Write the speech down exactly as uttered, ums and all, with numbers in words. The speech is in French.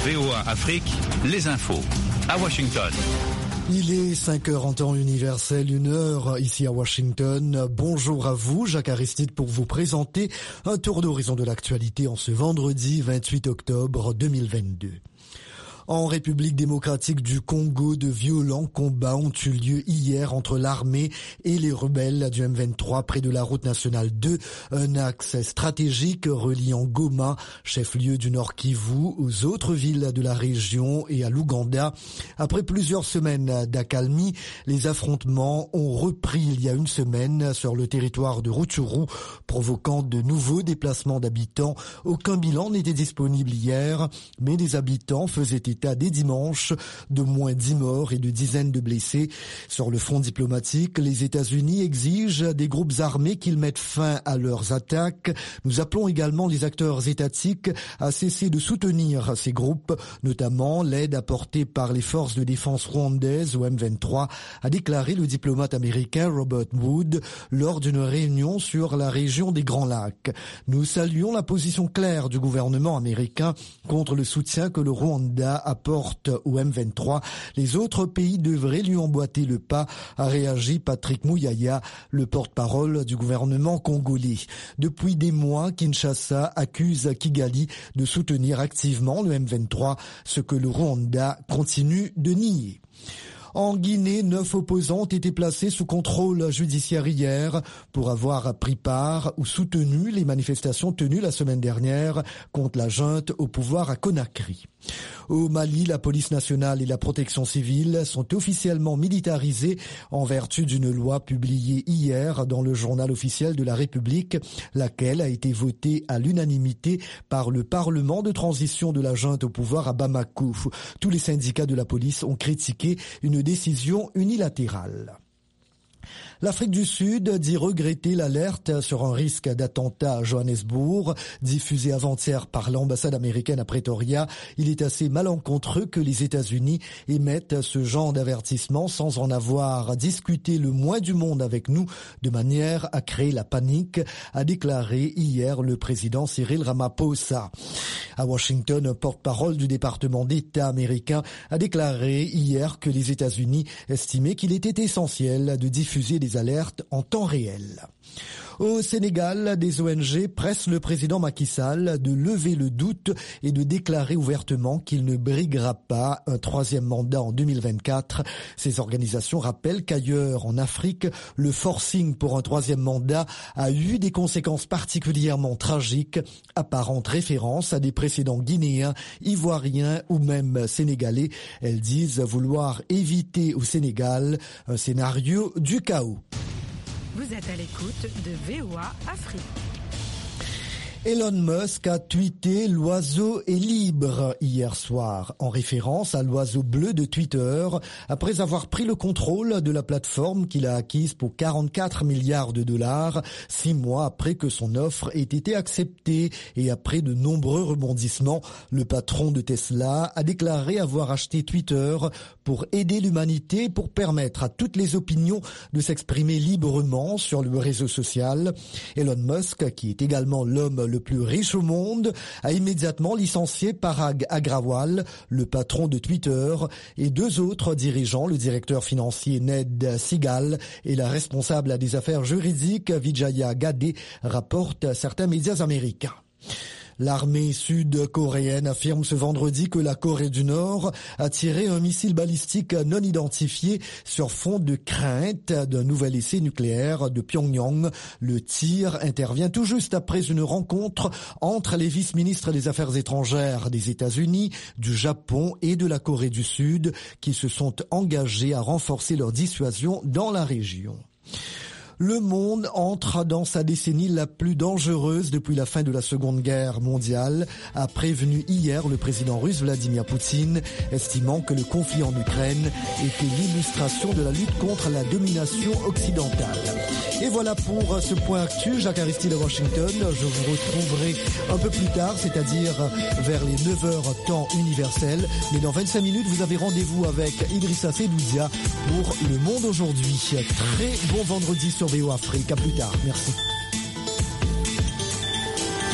V O A Afrique, les infos à Washington. Il est cinq heures en temps universel, une heure ici à Washington. Bonjour à vous, Jacques Aristide, pour vous présenter un tour d'horizon de l'actualité en ce vendredi vingt-huit octobre deux mille vingt-deux. En République démocratique du Congo, de violents combats ont eu lieu hier entre l'armée et les rebelles du M vingt-trois près de la route nationale deux, un axe stratégique reliant Goma, chef-lieu du Nord Kivu, aux autres villes de la région et à l'Ouganda. Après plusieurs semaines d'accalmie, les affrontements ont repris il y a une semaine sur le territoire de Rutshuru, provoquant de nouveaux déplacements d'habitants. Aucun bilan n'était disponible hier, mais des habitants faisaient état dès dimanche de moins dix morts et de dizaines de blessés. Sur le front diplomatique, les États-Unis exigent des groupes armés qu'ils mettent fin à leurs attaques. Nous appelons également les acteurs étatiques à cesser de soutenir ces groupes, notamment l'aide apportée par les forces de défense rwandaises au M vingt-trois, a déclaré le diplomate américain Robert Wood lors d'une réunion sur la région des Grands Lacs. Nous saluons la position claire du gouvernement américain contre le soutien que le Rwanda apporte au M vingt-trois. Les autres pays devraient lui emboîter le pas, a réagi Patrick Muyaya, le porte-parole du gouvernement congolais. Depuis des mois, Kinshasa accuse Kigali de soutenir activement le M vingt-trois, ce que le Rwanda continue de nier. En Guinée, neuf opposants ont été placés sous contrôle judiciaire hier pour avoir pris part ou soutenu les manifestations tenues la semaine dernière contre la junte au pouvoir à Conakry. Au Mali, la police nationale et la protection civile sont officiellement militarisées en vertu d'une loi publiée hier dans le journal officiel de la République, laquelle a été votée à l'unanimité par le Parlement de transition de la junte au pouvoir à Bamako. Tous les syndicats de la police ont critiqué une décision unilatérale. L'Afrique du Sud dit regretter l'alerte sur un risque d'attentat à Johannesburg, diffusée avant-hier par l'ambassade américaine à Pretoria. Il est assez malencontreux que les États-Unis émettent ce genre d'avertissement sans en avoir discuté le moins du monde avec nous, de manière à créer la panique, a déclaré hier le président Cyril Ramaphosa. À Washington, un porte-parole du département d'État américain a déclaré hier que les États-Unis estimaient qu'il était essentiel de diffuser des alertes en temps réel. Au Sénégal, des O N G pressent le président Macky Sall de lever le doute et de déclarer ouvertement qu'il ne briguera pas un troisième mandat en deux mille vingt-quatre. Ces organisations rappellent qu'ailleurs en Afrique, le forcing pour un troisième mandat a eu des conséquences particulièrement tragiques, apparentes référence à des précédents guinéens, ivoiriens ou même sénégalais. Elles disent vouloir éviter au Sénégal un scénario du chaos. Vous êtes à l'écoute de V O A Afrique. Elon Musk a tweeté « L'oiseau est libre » hier soir, en référence à l'oiseau bleu de Twitter, après avoir pris le contrôle de la plateforme qu'il a acquise pour quarante-quatre milliards de dollars, six mois après que son offre ait été acceptée et après de nombreux rebondissements. Le patron de Tesla a déclaré avoir acheté Twitter pour aider l'humanité et pour permettre à toutes les opinions de s'exprimer librement sur le réseau social. Elon Musk, qui est également l'homme le le plus riche au monde, a immédiatement licencié Parag Agrawal, le patron de Twitter, et deux autres dirigeants, le directeur financier Ned Segal et la responsable des affaires juridiques Vijaya Gadde, rapportent certains médias américains. L'armée sud-coréenne affirme ce vendredi que la Corée du Nord a tiré un missile balistique non identifié sur fond de crainte d'un nouvel essai nucléaire de Pyongyang. Le tir intervient tout juste après une rencontre entre les vice-ministres des Affaires étrangères des États-Unis, du Japon et de la Corée du Sud qui se sont engagés à renforcer leur dissuasion dans la région. Le monde entre dans sa décennie la plus dangereuse depuis la fin de la Seconde Guerre mondiale, a prévenu hier le président russe Vladimir Poutine, estimant que le conflit en Ukraine était l'illustration de la lutte contre la domination occidentale. Et voilà pour ce point actu. Jacques Aristide à Washington. Je vous retrouverai un peu plus tard, c'est-à-dire vers les neuf heures temps universel. Mais dans vingt-cinq minutes, vous avez rendez-vous avec Idrissa Sedoudia pour Le Monde aujourd'hui. Très bon vendredi sur V O A Afrique. À plus tard. Merci.